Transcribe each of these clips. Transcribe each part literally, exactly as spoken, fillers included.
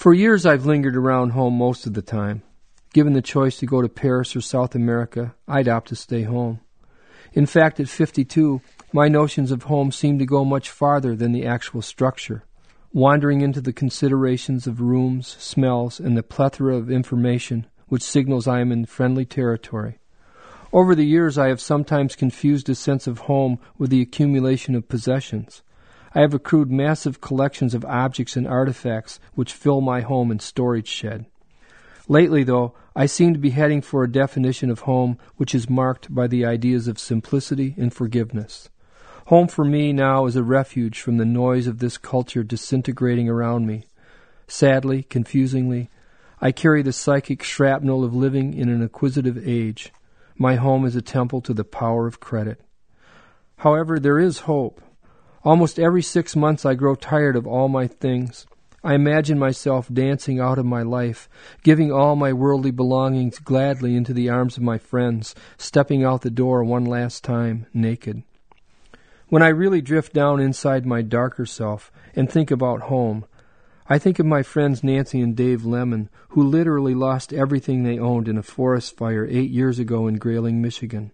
For years I've lingered around home most of the time. Given the choice to go to Paris or South America, I'd opt to stay home. In fact, at fifty-two, my notions of home seem to go much farther than the actual structure, wandering into the considerations of rooms, smells, and the plethora of information which signals I am in friendly territory. Over the years, I have sometimes confused a sense of home with the accumulation of possessions. I have accrued massive collections of objects and artifacts which fill my home and storage shed. Lately, though, I seem to be heading for a definition of home which is marked by the ideas of simplicity and forgiveness. Home for me now is a refuge from the noise of this culture disintegrating around me. Sadly, confusingly, I carry the psychic shrapnel of living in an acquisitive age. My home is a temple to the power of credit. However, there is hope. Almost every six months I grow tired of all my things. I imagine myself dancing out of my life, giving all my worldly belongings gladly into the arms of my friends, stepping out the door one last time, naked. When I really drift down inside my darker self and think about home, I think of my friends Nancy and Dave Lemon, who literally lost everything they owned in a forest fire eight years ago in Grayling, Michigan.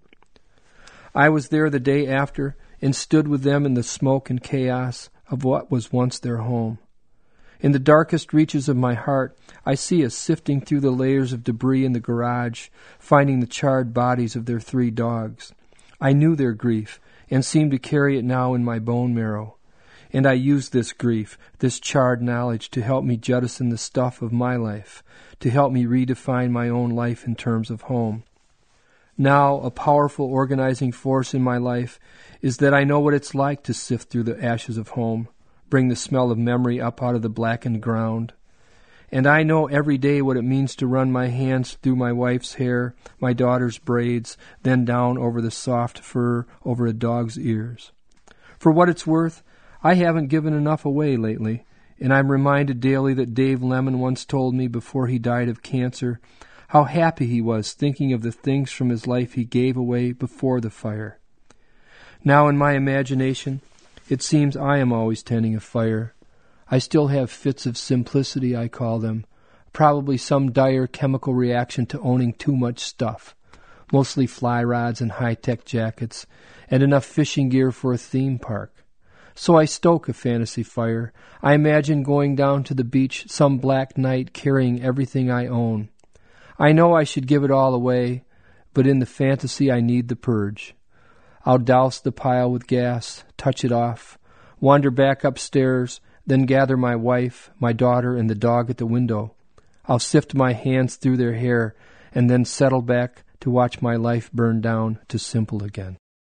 I was there the day after and stood with them in the smoke and chaos of what was once their home. In the darkest reaches of my heart, I see us sifting through the layers of debris in the garage, finding the charred bodies of their three dogs. I knew their grief and seemed to carry it now in my bone marrow. And I used this grief, this charred knowledge, to help me jettison the stuff of my life, to help me redefine my own life in terms of home. Now, a powerful organizing force in my life is that I know what it's like to sift through the ashes of home, bring the smell of memory up out of the blackened ground. And I know every day what it means to run my hands through my wife's hair, my daughter's braids, then down over the soft fur over a dog's ears. For what it's worth, I haven't given enough away lately, and I'm reminded daily that Dave Lemon once told me before he died of cancer how happy he was thinking of the things from his life he gave away before the fire. Now in my imagination, it seems I am always tending a fire. I still have fits of simplicity, I call them, probably some dire chemical reaction to owning too much stuff, mostly fly rods and high-tech jackets, and enough fishing gear for a theme park. So I stoke a fantasy fire. I imagine going down to the beach some black night carrying everything I own. I know I should give it all away, but in the fantasy I need the purge. I'll douse the pile with gas, touch it off, wander back upstairs, then gather my wife, my daughter, and the dog at the window. I'll sift my hands through their hair, and then settle back to watch my life burn down to simple again.